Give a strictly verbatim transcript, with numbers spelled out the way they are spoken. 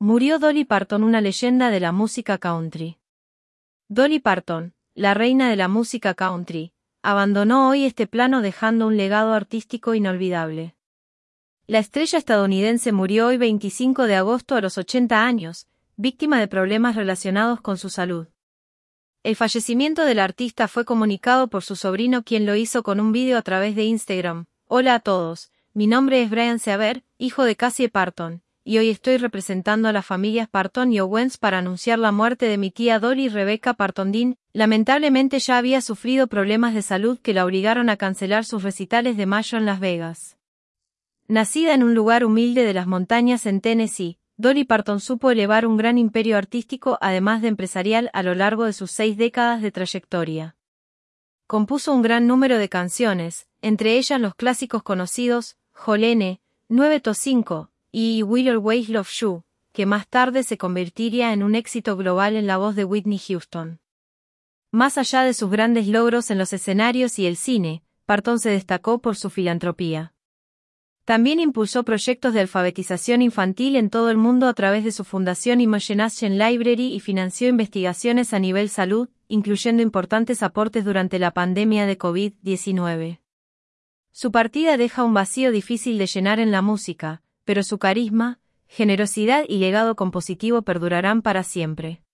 Murió Dolly Parton, una leyenda de la música country. Dolly Parton, la reina de la música country, abandonó hoy este plano dejando un legado artístico inolvidable. La estrella estadounidense murió hoy veinticinco de agosto a los ochenta años, víctima de problemas relacionados con su salud. El fallecimiento del artista fue comunicado por su sobrino, quien lo hizo con un vídeo a través de Instagram. Hola a todos, mi nombre es Brian Seaver, hijo de Cassie Parton, y hoy estoy representando a las familias Parton y Owens para anunciar la muerte de mi tía Dolly Rebecca Parton Dean. Lamentablemente ya había sufrido problemas de salud que la obligaron a cancelar sus recitales de mayo en Las Vegas. Nacida en un lugar humilde de las montañas en Tennessee, Dolly Parton supo elevar un gran imperio artístico además de empresarial a lo largo de sus seis décadas de trayectoria. Compuso un gran número de canciones, entre ellas los clásicos conocidos, Jolene, nueve to cinco, y Will Always Love You, que más tarde se convertiría en un éxito global en la voz de Whitney Houston. Más allá de sus grandes logros en los escenarios y el cine, Parton se destacó por su filantropía. También impulsó proyectos de alfabetización infantil en todo el mundo a través de su fundación Imagination Library y financió investigaciones a nivel salud, incluyendo importantes aportes durante la pandemia de COVID diecinueve. Su partida deja un vacío difícil de llenar en la música, pero su carisma, generosidad y legado compositivo perdurarán para siempre.